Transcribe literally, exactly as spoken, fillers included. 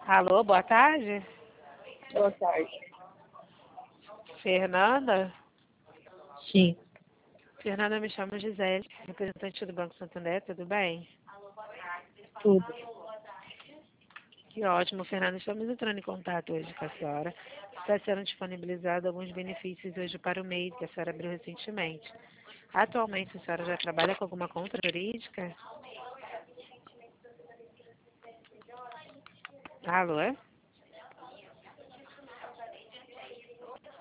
Alô, boa tarde. Boa tarde. Fernanda? Sim, Fernanda, me chamo Gisele, representante do Banco Santander, tudo bem? tudo. Que ótimo, Fernanda. Estamos entrando em contato hoje com a senhora. Está sendo disponibilizado alguns benefícios hoje para o mês que a senhora abriu recentemente. Atualmente, a senhora já trabalha com alguma conta jurídica? Alô?